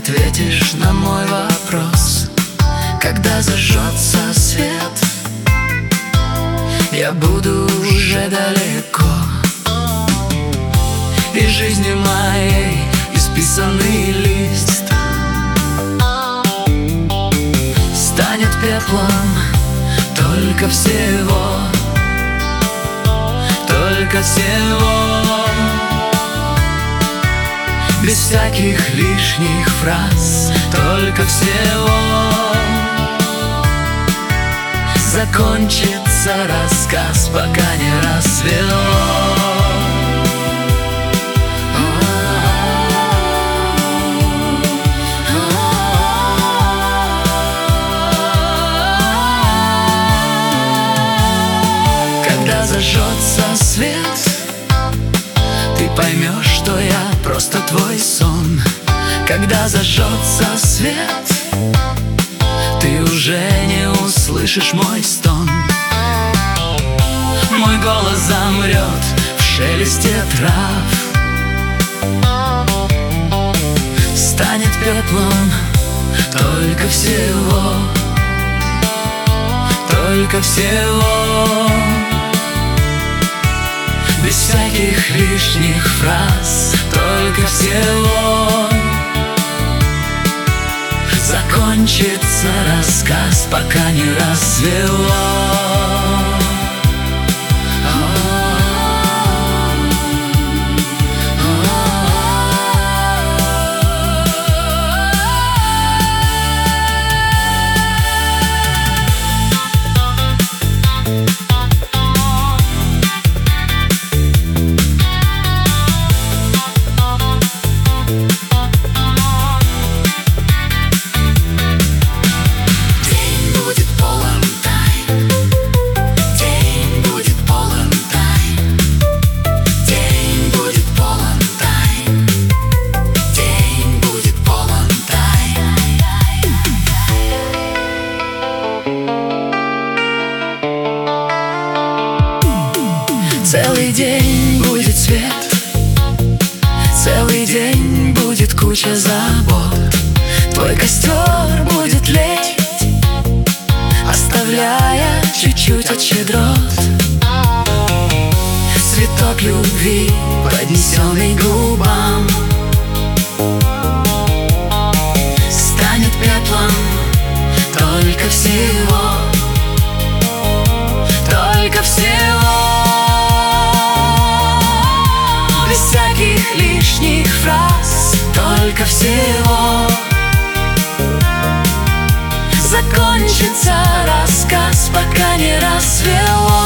ответишь на мой вопрос. Когда зажжется свет, я буду уже далеко, и жизни моей исписанный лист станет пеплом только всего, только всего. Без всяких лишних фраз, только всего. Закончится рассказ, пока не рассвело. Когда зажжется свет, ты поймешь, что я просто твой сон. Когда зажжется свет, ты уже не услышишь мой стон. Мой голос замрет в шелесте трав, станет пеплом только всего, только всего. Без всяких лишних фраз, только всего. Закончится рассказ, пока не рассвело. Целый день будет свет, целый день будет куча забот. Твой костер будет лечь, оставляя чуть-чуть от щедрот. Цветок любви, поднесенный к губам, станет пеплом только всего, только всего. Без всяких лишних фраз, только всего. Закончится рассказ, пока не рассвело.